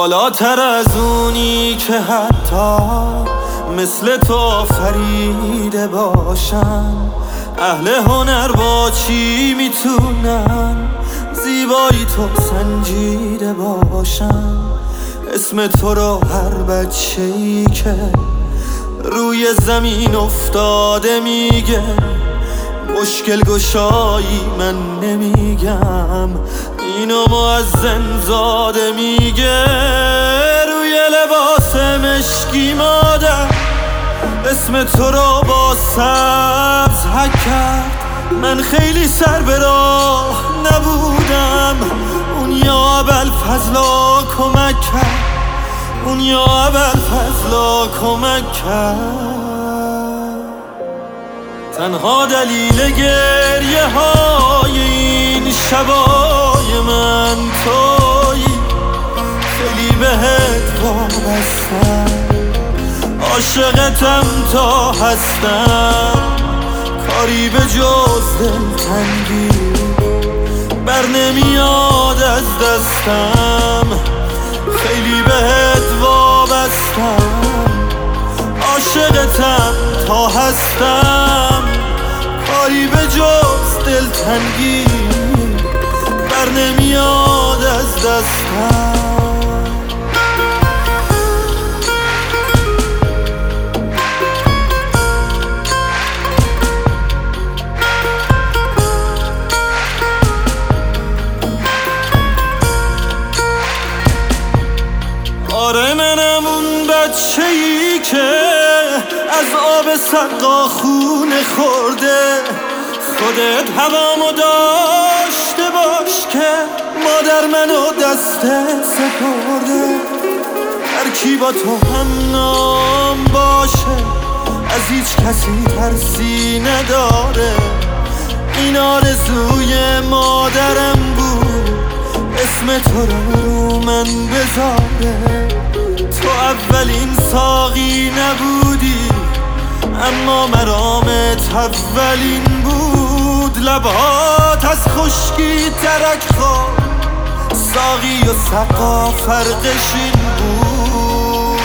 بالاتر از اونی که حتی مثل تو فریده باشم. اهل هنر با چی میتونن زیبایی تو سنجیده باشن؟ اسم تو رو هر بچه‌ای که روی زمین افتاده میگه. مشکل گشایی من نمیگم، اینو مؤذن زاده میگه. روی لباس مشکی مادر اسم تو رو با سبز حک کرد. من خیلی سر به راه نبودم، اون یا ابوالفضلا کمک کرد، اون یا ابوالفضلا کمک کرد. تنها دلیل گریه های این شبای من تویی، خیلی بهت وابستم، عاشقتم تا هستم. کاری به جز دلتنگی بر نمیاد از دستم، خیلی بهت وابستم، عاشقتم تا هستم. کاری به جز دلتنگی بر نمیاد از دستم. آره منم اون بچه‌ای که از آب سقا خونه خورده. خودت هوامو داشته باش که مادر منو دست سپرده. هر کی با تو هم نام باشه از هیچ کسی ترسی نداره. این آرزوی مادرم بود اسم تو رو من بذاره. تو اولین ساقی نبودی اما مرامت اولین بود. لبات از خشکی ترک خواب، ساقی و سقا فرقش این بود.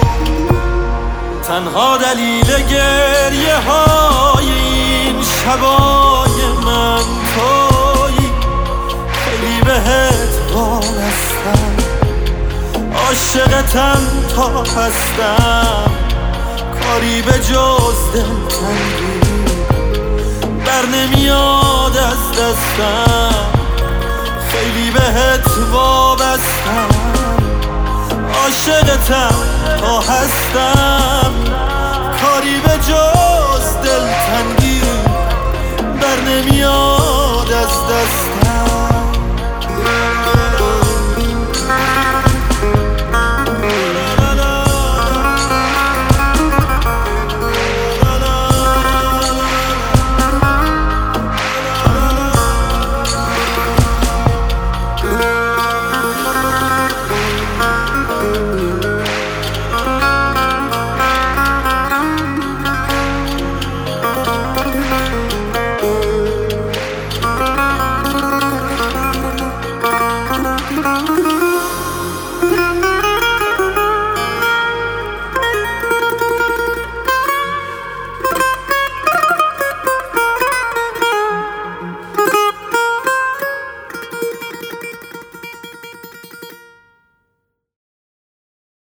تنها دلیل گریه های این شبای من تویی، خیلی بهت وابستم، عاشقتم تا هستم. کاری به جز دلتنگی بر نمیاد از دستم، خیلی بهت وابستم، عاشقتم تا هستم. کاری به جز